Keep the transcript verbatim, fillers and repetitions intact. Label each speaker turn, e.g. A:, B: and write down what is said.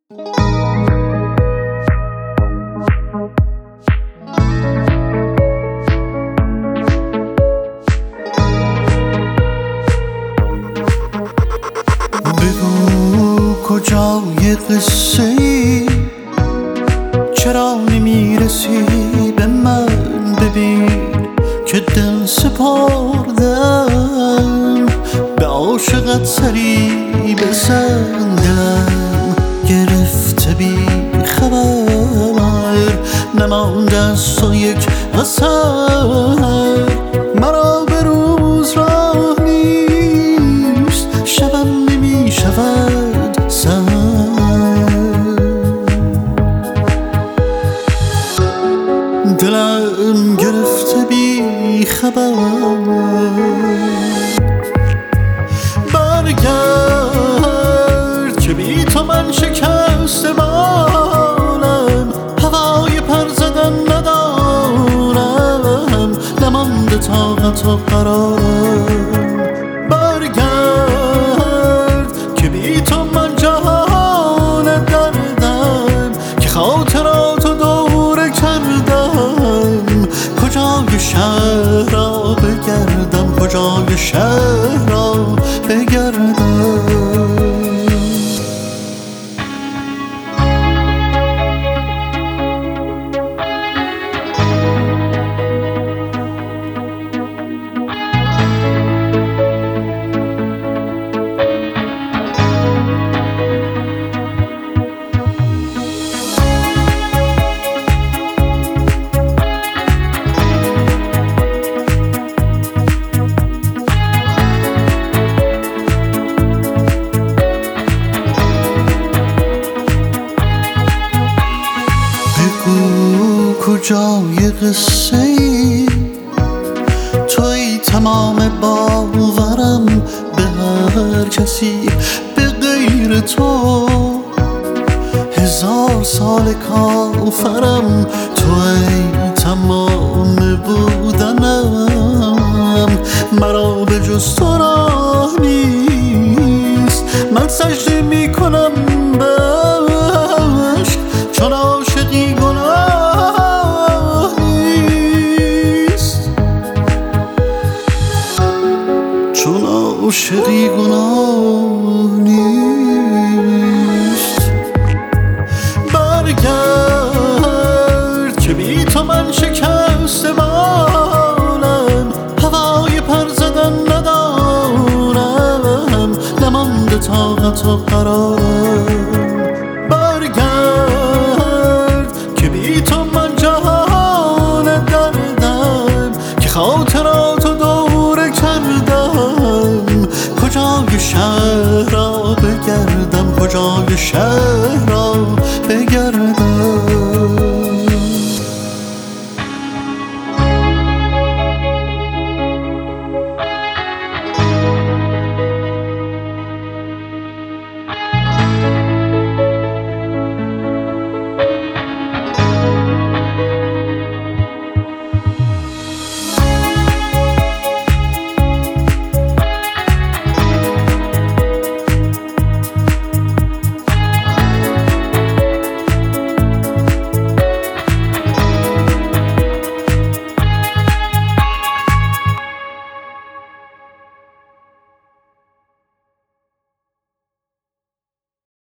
A: بگو کجای قصه ای، چرا نمیرسی به من؟ ببین که دل سپردم به عاشقت، سری بزن. دلم گرفته بی خبر، نمانده از تو یک اثر. مرا به روز راه نیست، شبم نمی شود سر. دلم گرفته بی خبر، برگرد که بی تو من شکسته بالم. هوای پر زدن ندارم، نمانده طاقت و قرارم. برگرد که بی تو من جهان دردم، که خاطراتو دوره کردم. کجای شهر را بگردم، کجای شهر را بگردم. کجای قصه ای، توی تمام باورم. به هر کسی به غیر تو هزار سال کافرم. توی تمام بودنم، مرا به جز تو راه نیست. من سجده می کنم به عشق، چون عاشقی گناه نیست. چون عاشقی گناه نیست. برگرد که بی تو من شکسته بالم. هوای پر زدن ندارم، نمانده طاقت و قرارم. برگرد که بی تو من جهان دردم، که خاطراتو دوره کردم. کجای شهر را بگردم، کجای شهر را بگردم.